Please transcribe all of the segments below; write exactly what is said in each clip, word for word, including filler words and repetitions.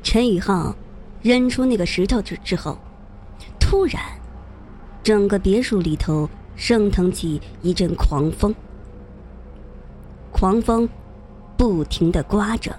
陈宇浩扔出那个石头之之后，突然整个别墅里头升腾起一阵狂风，狂风不停地刮着，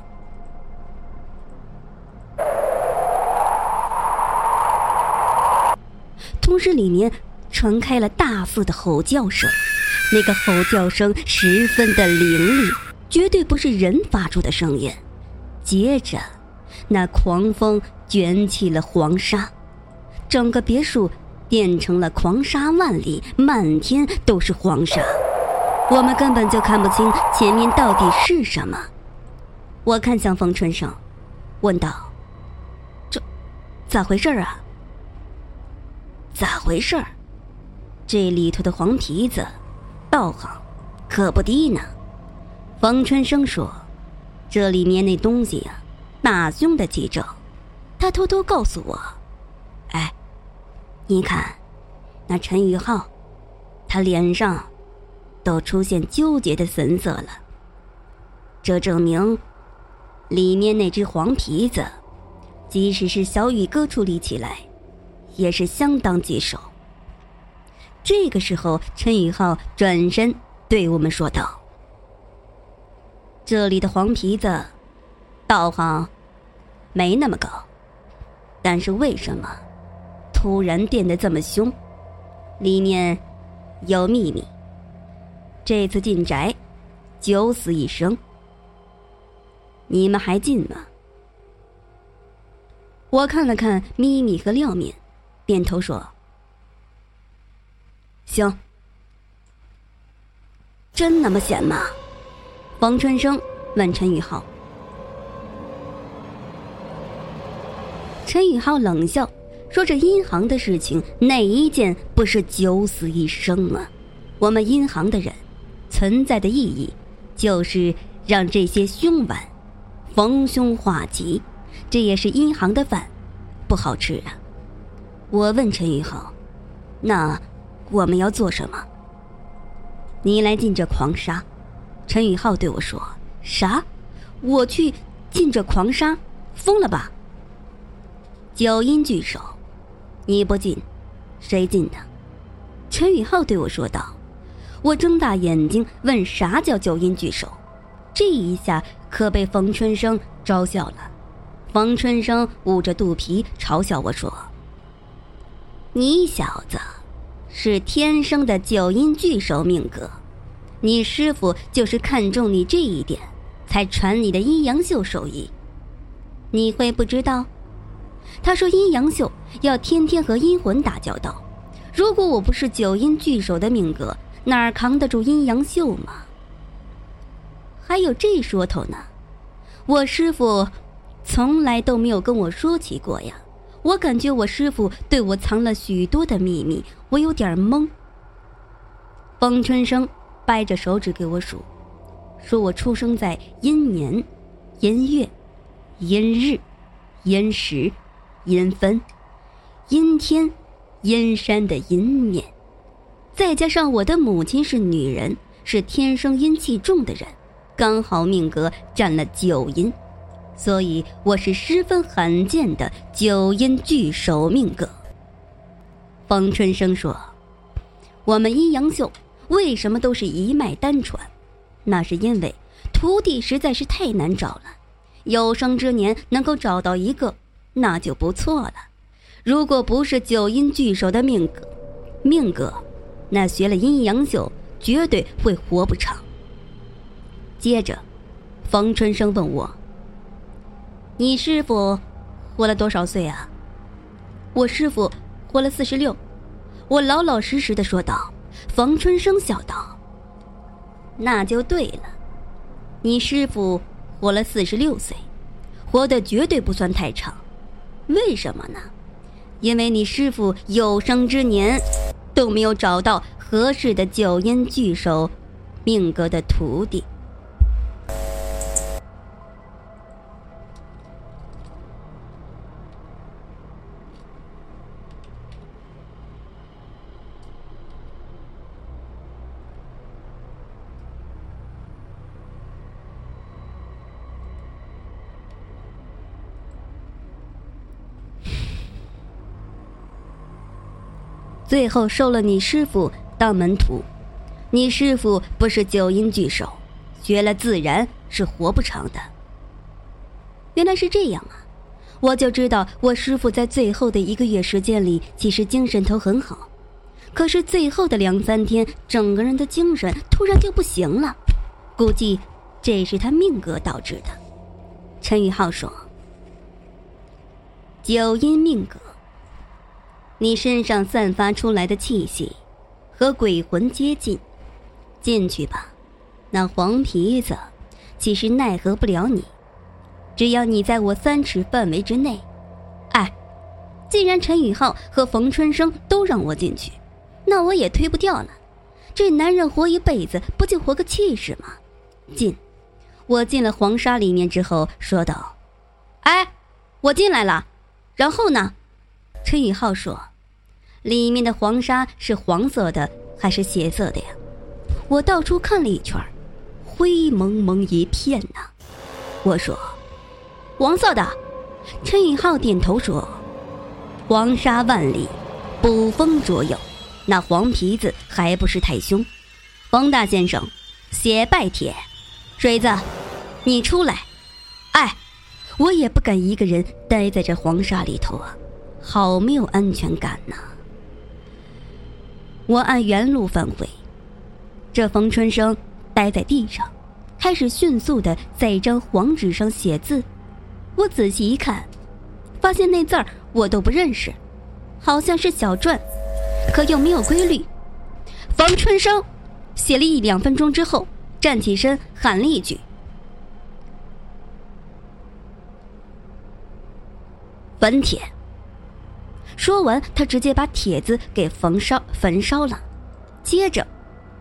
同时里面传开了大肆的吼叫声，那个吼叫声十分的凌厉，绝对不是人发出的声音。接着那狂风卷起了黄沙，整个别墅变成了狂沙万里，满天都是黄沙，我们根本就看不清前面到底是什么。我看向冯春生问道，这咋回事啊？咋回事？这里头的黄皮子道行可不低呢。冯春生说，这里面那东西呀、啊，大凶的几招。他偷偷告诉我，哎，你看那陈宇浩，他脸上都出现纠结的神色了，这证明里面那只黄皮子即使是小宇哥处理起来也是相当棘手。这个时候陈宇浩转身对我们说道，这里的黄皮子道行没那么高，但是为什么突然变得这么凶？里面有秘密。这次进宅九死一生，你们还进吗？我看了看咪咪和廖敏，点头说行。真那么险吗？王春生问陈宇浩。陈宇浩冷笑说，这银行的事情哪一件不是九死一生啊？我们银行的人存在的意义就是让这些凶顽逢凶化吉，这也是银行的饭不好吃啊。我问陈宇浩，那我们要做什么？你来进这狂沙。陈宇浩对我说，啥？我去进这狂沙？疯了吧？九阴聚首，你不进谁进呢？陈宇浩对我说道。我睁大眼睛问，啥叫九阴聚首？这一下可被冯春生招笑了。冯春生捂着肚皮嘲笑我说，你小子是天生的九阴聚首命格，你师父就是看中你这一点才传你的阴阳秀手艺，你会不知道？他说阴阳秀要天天和阴魂打交道，如果我不是九阴聚首的命格，哪儿扛得住阴阳秀嘛？还有这说头呢，我师父从来都没有跟我说起过呀。我感觉我师父对我藏了许多的秘密，我有点懵。方春生掰着手指给我数，说我出生在阴年、阴月、阴日、阴时、阴分、阴天、阴山的阴面，再加上我的母亲是女人，是天生阴气重的人，刚好命格占了九阴，所以我是十分罕见的九阴聚首命格。方春生说，我们阴阳秀为什么都是一脉单传？那是因为徒弟实在是太难找了，有生之年能够找到一个那就不错了。如果不是九阴聚首的命格命格那学了阴阳秀绝对会活不长。接着方春生问我，你师父活了多少岁啊？我师父活了四十六。我老老实实的说道。方春生笑道，那就对了，你师父活了四十六岁，活得绝对不算太长。为什么呢？因为你师父有生之年都没有找到合适的九阴聚首命格的徒弟。 最后收了你师父当门徒。你师父不是九阴巨兽，学了自然是活不长的。原来是这样啊，我就知道我师父在最后的一个月时间里其实精神头很好，可是最后的两三天整个人的精神突然就不行了，估计这是他命格导致的。陈宇浩说，九阴命格，你身上散发出来的气息和鬼魂接近，进去吧，那黄皮子其实奈何不了你，只要你在我三尺范围之内。哎，既然陈宇浩和冯春生都让我进去，那我也推不掉了。这男人活一辈子不就活个气势吗？进。我进了黄沙里面之后说道，哎，我进来了，然后呢？陈宇浩说，里面的黄沙是黄色的还是血色的呀？我到处看了一圈，灰蒙蒙一片呐、啊。我说，黄色的。陈宇浩点头说，黄沙万里，捕风捉影，那黄皮子还不是太凶。冯大先生，血拜帖。水子，你出来。哎，我也不敢一个人待在这黄沙里头啊，好没有安全感呐、啊。我按原路返回，这冯春生待在地上，开始迅速地在一张黄纸上写字。我仔细一看，发现那字儿我都不认识，好像是小篆，可又没有规律。冯春生写了一两分钟之后，站起身喊了一句，焚帖。说完，他直接把帖子给焚烧焚烧了。接着，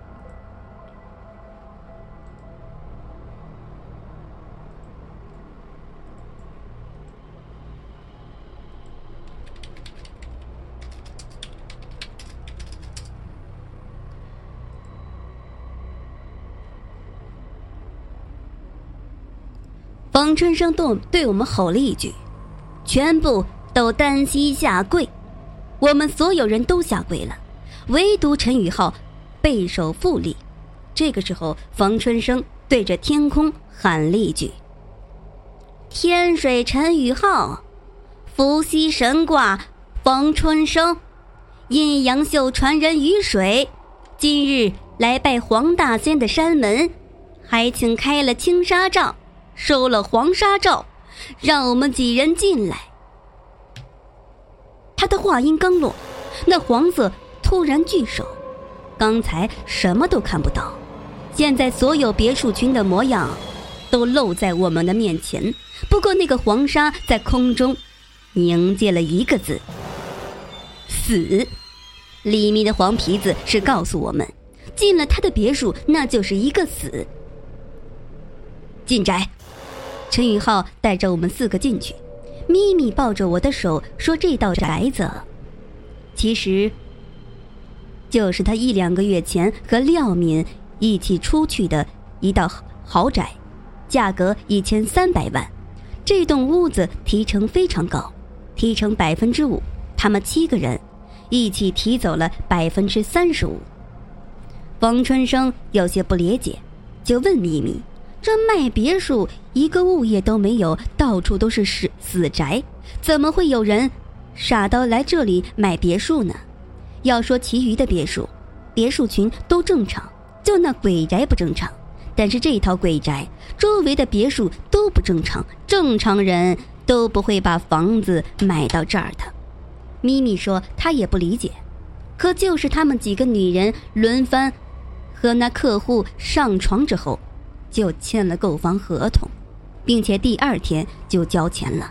冯春生对我们吼了一句，全部都单膝下跪。我们所有人都下跪了，唯独陈宇浩背手负立。这个时候，冯春生对着天空喊了一句，天水陈宇浩，伏羲神卦冯春生，阴阳秀传人于水，今日来拜黄大仙的山门，还请开了青纱帐，收了黄纱罩，让我们几人进来。他的话音刚落，那黄色突然聚首，刚才什么都看不到，现在所有别墅群的模样都露在我们的面前。不过那个黄沙在空中凝结了一个字，死。里面的黄皮子是告诉我们，进了他的别墅那就是一个死。进宅。陈宇浩带着我们四个进去，咪咪抱着我的手说，这道宅子其实就是他一两个月前和廖敏一起出去的一道豪宅，价格一千三百万。这栋屋子提成非常高，提成百分之五，他们七个人一起提走了百分之三十五。冯春生有些不理解，就问咪咪，这卖别墅一个物业都没有，到处都是死死宅，怎么会有人傻到来这里买别墅呢？要说其余的别墅别墅群都正常，就那鬼宅不正常，但是这套鬼宅周围的别墅都不正常，正常人都不会把房子买到这儿的。咪咪说她也不理解，可就是他们几个女人轮番和那客户上床之后，就签了购房合同，并且第二天就交钱了。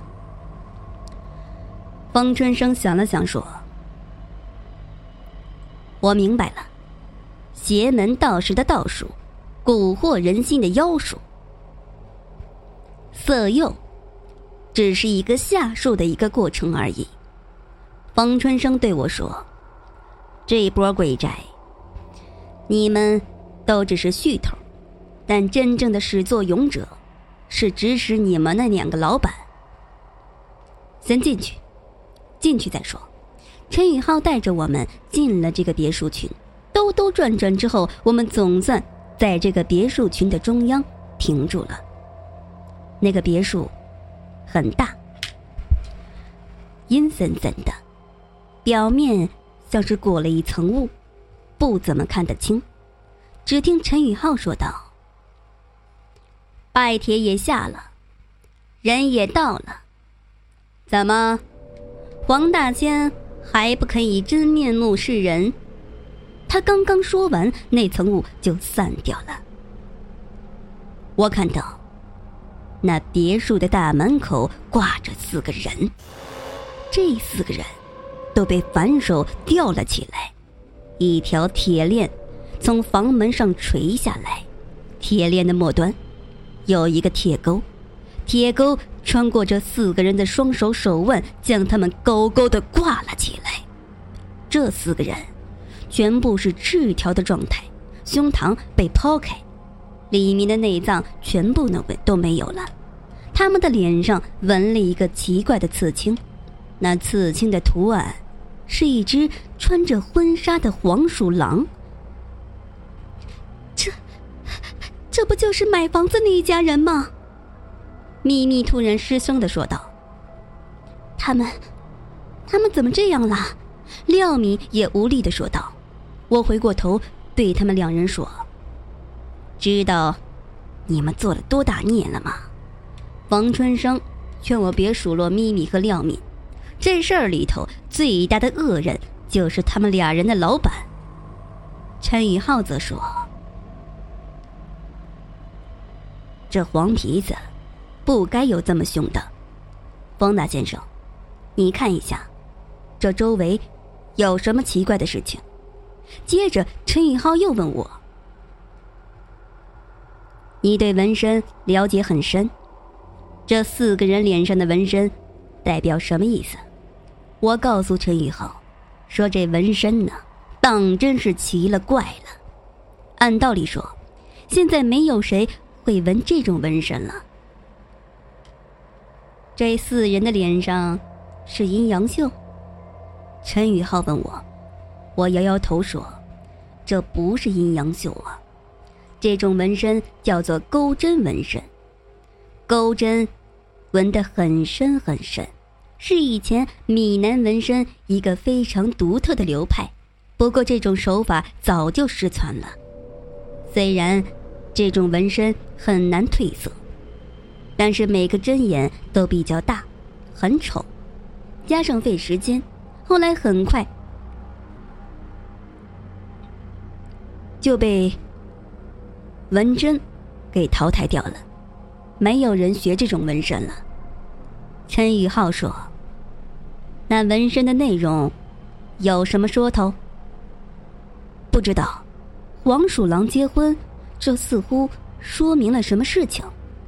方春生想了想说，我明白了，邪门道士的道术，蛊惑人心的妖术，色诱只是一个下术的一个过程而已。方春生对我说，这波鬼宅你们都只是噱头，但真正的始作俑者是指使你们那两个老板。先进去，进去再说。 陈宇浩带着我们进了这个别墅群，兜兜转转之后，我们总算在这个别墅群的中央停住了。那个别墅很大，阴森森的，表面像是裹了一层雾，不怎么看得清。只听陈宇浩说道：拜帖也下了，人也到了，怎么黄大仙还不肯以真面目示人？他刚刚说完，那层雾就散掉了。我看到那别墅的大门口挂着四个人，这四个人都被反手吊了起来，一条铁链从房门上垂下来，铁链的末端有一个铁钩，铁钩穿过这四个人的双手手腕，将他们勾勾地挂了起来。这四个人全部是赤条的状态，胸膛被剖开，里面的内脏全部都没有了。他们的脸上纹了一个奇怪的刺青，那刺青的图案是一只穿着婚纱的黄鼠狼。这这不就是买房子那一家人吗？咪咪突然失声地说道。他们他们怎么这样了？廖米也无力地说道。我回过头对他们两人说：知道你们做了多大孽了吗？王春生劝我别数落咪咪和廖米，这事儿里头最大的恶人就是他们俩人的老板。陈宇浩则说：这黄皮子不该有这么凶的。方大先生，你看一下这周围有什么奇怪的事情。接着陈宇浩又问我：你对纹身了解很深，这四个人脸上的纹身代表什么意思？我告诉陈宇浩说，这纹身呢当真是奇了怪了。按道理说现在没有谁会纹这种纹身了。这四人的脸上是阴阳绣？陈宇浩问我。我摇摇头说，这不是阴阳绣啊，这种纹身叫做钩针纹身。钩针纹得很深很深，是以前闽南纹身一个非常独特的流派，不过这种手法早就失传了。虽然这种纹身很难褪色，但是每个针眼都比较大，很丑，加上费时间，后来很快就被纹针给淘汰掉了，没有人学这种纹身了。陈宇浩说，那纹身的内容有什么说头？不知道。黄鼠狼结婚，这似乎说明了什么事情。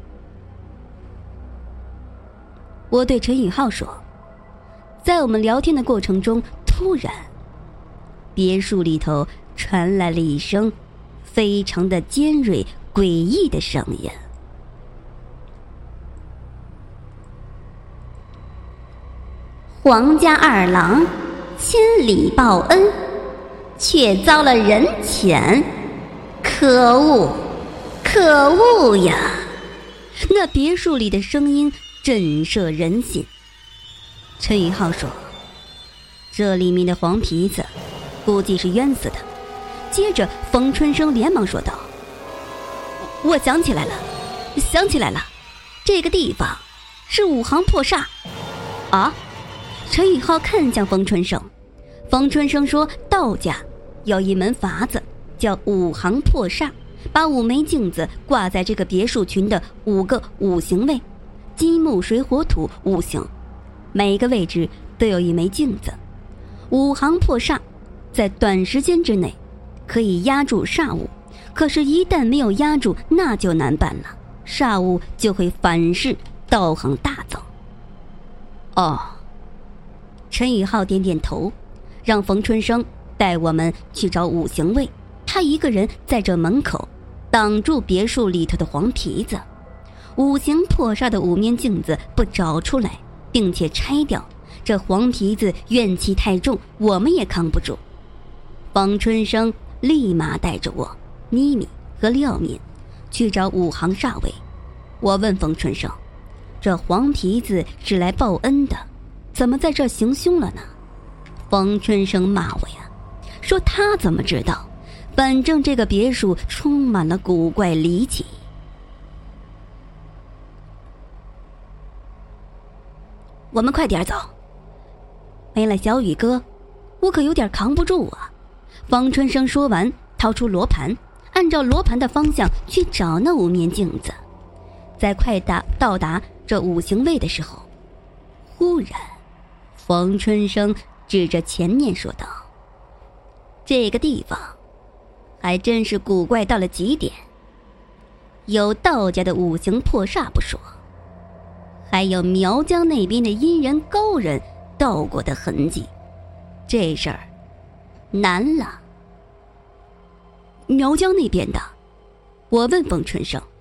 我对陈宇浩说，在我们聊天的过程中，突然别墅里头传来了一声非常的尖锐诡异的声音。皇家二郎千里报恩，却遭了人谴，可恶可恶呀！那别墅里的声音震慑人心。陈宇浩说，这里面的黄皮子估计是冤死的。接着冯春生连忙说道，我想起来了想起来了这个地方是五行破煞。啊？陈宇浩看向冯春生。冯春生说，道家有一门法子叫五行破煞，把五枚镜子挂在这个别墅群的五个五行位，金木水火土五行，每个位置都有一枚镜子。五行破煞在短时间之内可以压住煞物，可是一旦没有压住，那就难办了，煞物就会反噬，道行大增。哦，陈宇浩点点头，让冯春生带我们去找五行位，他一个人在这门口挡住别墅里头的黄皮子。五行破煞的五面镜子不找出来并且拆掉， 这黄皮子怨气太重，我们也扛不住。方春生立马带着我、妮妮和廖敏去找五行煞位。我问冯春生，这黄皮子是来报恩的，怎么在这行凶了呢？方春生骂我呀，说他怎么知道，反正这个别墅充满了古怪离奇。我们快点走，没了小雨哥，我可有点扛不住啊。方春生说完，掏出罗盘，按照罗盘的方向去找那五面镜子。在快达到达这五行位的时候，忽然方春生指着前面说道：这个地方还真是古怪到了极点，有道家的五行破煞不说，还有苗疆那边的阴人高人斗过的痕迹，这事儿难了。苗疆那边的，我问冯春生，